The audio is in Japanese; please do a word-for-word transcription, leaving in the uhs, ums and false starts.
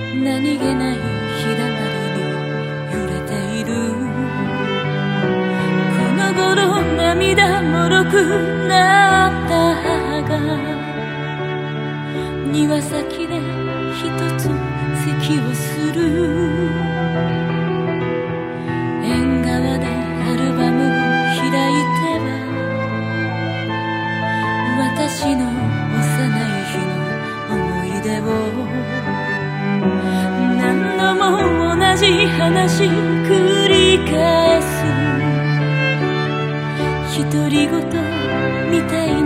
何気ない日だまりに揺れている。この頃涙もろくなった母が庭先で一つ咳をする。縁側でアルバムを開いては私の幼い日の思い出を何度も同じ話繰り返す。独り言みたい